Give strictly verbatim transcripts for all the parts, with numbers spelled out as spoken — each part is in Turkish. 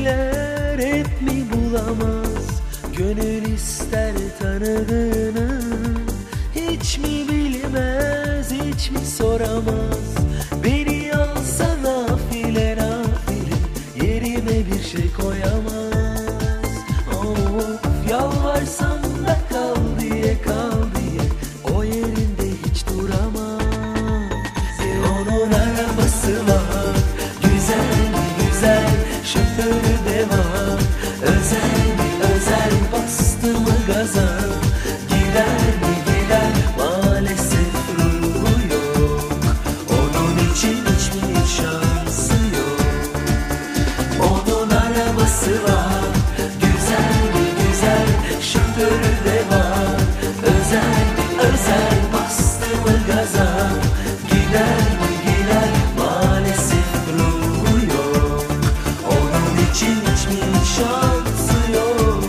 bekler, hep mi bulamaz? Gönül ister tanıdığını, hiç mi bilmez, hiç mi soramaz? Beni alsa nafile nafile, yerime bir şey koyamaz. Of, yalvarsam da kal diye, kal diye, o yerinde hiç duramaz. E onun arabası var, güzel mi güzel, şoförü de var. Özel mi özel, bastı mı gaza, gider mi gider, maalesef ruhu yok. Onun için hiç mi şansı yok? Onun arabası var, güzel mi güzel, şoförü de var. Özel mi özel, bastı mı gaza, gider mi gider, maalesef ruhu yok. Onun için hiç mi şansı yok?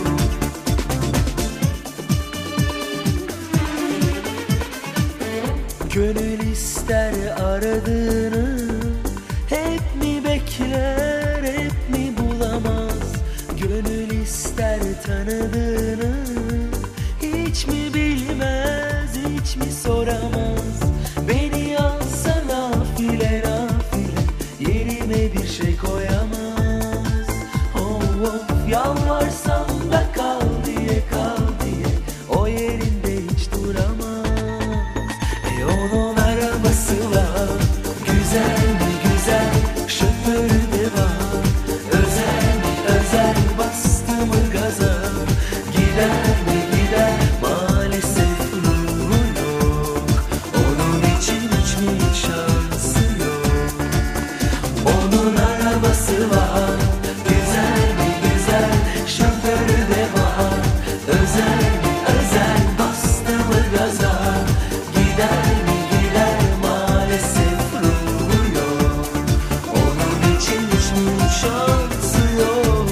Gönül ister aradığını, hep mi bekler, hep mi bulamaz? Gönül ister tanıdığını, hiç mi bilmez, hiç mi soramaz? Beni alsa nafile nafile, yerime bir şey koyamaz. Of of, yalvarsam da kal diye, kal diye, o yerinde hiç duramaz. E onun arabası var, güzel mi güzel, şoförü de var. Özel mi özel, bastı mı gaza, gider mi gider, maalesef ruhu yok. Onun için hiç mi şansı yok? Onun arabası var, güzel mi güzel, şoförü de var. Özel mi özel, bastı mı gaza, gider mi gider, maalesef ruhu yok. Onun için hiç mi şansı yok?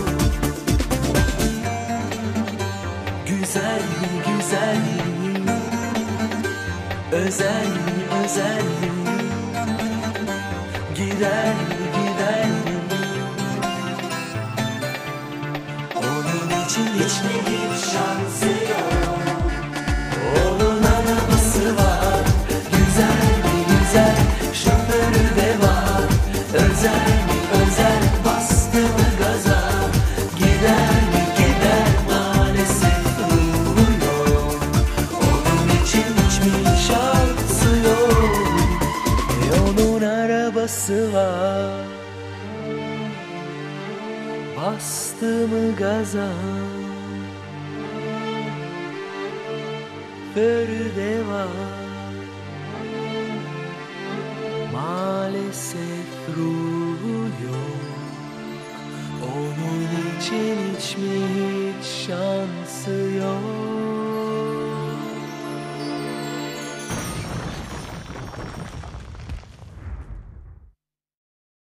Güzel mi güzel mi, özel mi özel mi, gider mi gider mi? Onun için hiç mi hiç şansı yok? Onun arabası var, güzel mi güzel, şoförü de var. Özel mi özel, bastı mı gaza, gider mi gider, maalesef ruhu yok. Onun için hiç mi şansı yok? E onun arabası var, bastı mı gaza, şoförü de var. Maalesef ruhu yok. Onun için hiç mi hiç şansı yok?